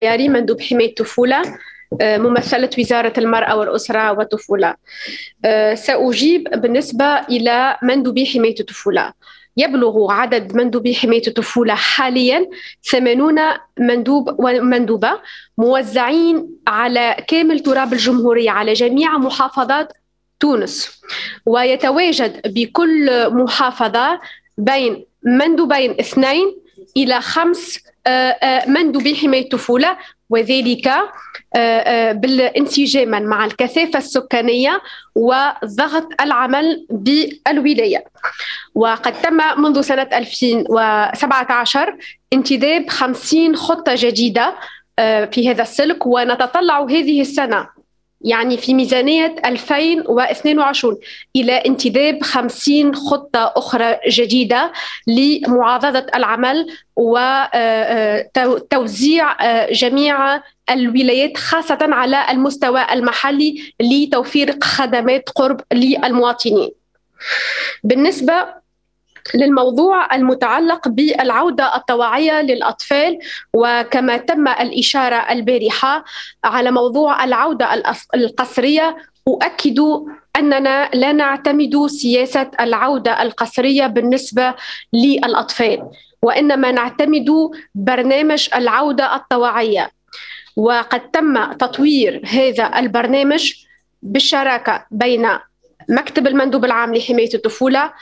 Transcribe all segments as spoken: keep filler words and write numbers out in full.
ياري مندوب حماية الطفولة، آه، ممثلة وزارة المرأة والأسرة والطفولة. آه، سأجيب بالنسبة إلى مندوبي حماية الطفولة. يبلغ عدد مندوبي حماية الطفولة حاليا ثمانون مندوب ومندوبة، موزعين على كامل تراب الجمهورية على جميع محافظات تونس. ويتواجد بكل محافظة بين مندوبين اثنين إلى خمس آه، آه، مندوبي حماية الطفولة، وذلك آه، آه، بالانسجام مع الكثافة السكانية وضغط العمل بالولاية. وقد تم منذ سنة ألفين وسبعة عشر انتداب خمسين خطة جديدة آه، في هذا السلك، ونتطلع هذه السنة يعني في ميزانية ألفين واثنين وعشرين إلى انتداب خمسين خطة أخرى جديدة لمعاضدة العمل وتوزيع جميع الولايات خاصة على المستوى المحلي لتوفير خدمات قرب للمواطنين. بالنسبة للموضوع المتعلق بالعودة الطوعية للأطفال، وكما تم الإشارة البارحة على موضوع العودة القسرية، أؤكد أننا لا نعتمد سياسة العودة القسرية بالنسبة للأطفال، وإنما نعتمد برنامج العودة الطوعية. وقد تم تطوير هذا البرنامج بالشراكة بين مكتب المندوب العام لحماية الطفولة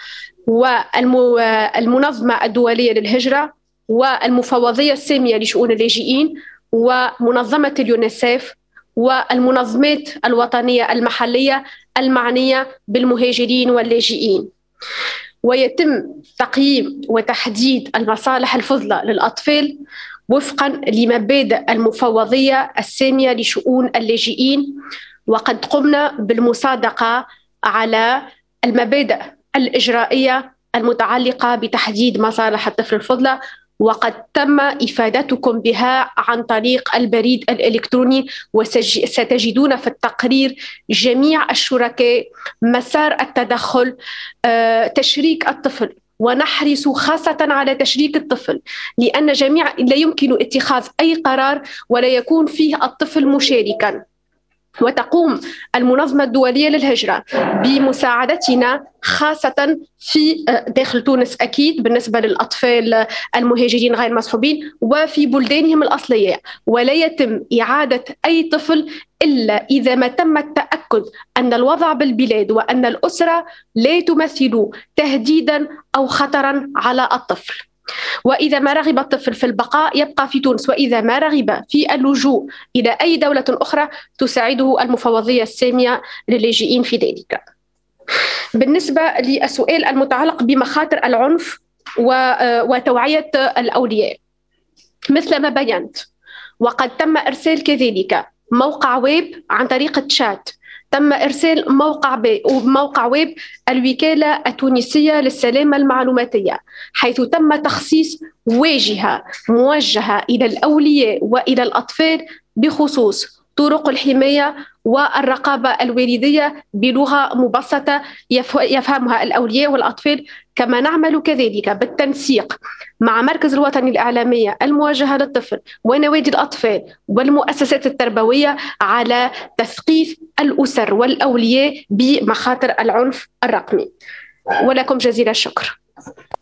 والمنظمة الدولية للهجرة والمفوضية السامية لشؤون اللاجئين ومنظمة اليونيسيف والمنظمات الوطنية المحلية المعنية بالمهاجرين واللاجئين. ويتم تقييم وتحديد المصالح الفضلى للأطفال وفقا لمبادئ المفوضية السامية لشؤون اللاجئين، وقد قمنا بالمصادقة على المبادئ الإجرائية المتعلقة بتحديد مصالح الطفل الفضلى، وقد تم إفادتكم بها عن طريق البريد الإلكتروني. وستجدون في التقرير جميع الشركاء، مسار التدخل، تشريك الطفل، ونحرص خاصة على تشريك الطفل، لأن جميع لا يمكن اتخاذ أي قرار ولا يكون فيه الطفل مشاركا. وتقوم المنظمة الدولية للهجرة بمساعدتنا خاصة في داخل تونس أكيد بالنسبة للأطفال المهاجرين غير مصحوبين وفي بلدانهم الأصلية، ولا يتم إعادة أي طفل إلا إذا ما تم التأكد أن الوضع بالبلاد وأن الأسرة لا تمثل تهديدا أو خطرا على الطفل. وإذا ما رغب الطفل في البقاء يبقى في تونس، وإذا ما رغب في اللجوء إلى أي دولة أخرى تساعده المفوضية السامية للاجئين في ذلك. بالنسبة للسؤال المتعلق بمخاطر العنف وتوعية الأولياء، مثل ما بينت وقد تم إرسال كذلك موقع ويب عن طريق التشات، تم إرسال موقع بي موقع ويب الوكالة التونسية للسلامة المعلوماتية، حيث تم تخصيص واجهة موجهة إلى الأولياء وإلى الأطفال بخصوص طرق الحماية والرقابة الوالدية بلغة مبسطة يفهمها الأولياء والأطفال. كما نعمل كذلك بالتنسيق مع مركز الوطني الإعلامية الموجهة للطفل ونوادي الأطفال والمؤسسات التربوية على تثقيف الأسر والأولياء بمخاطر العنف الرقمي. ولكم جزيل الشكر.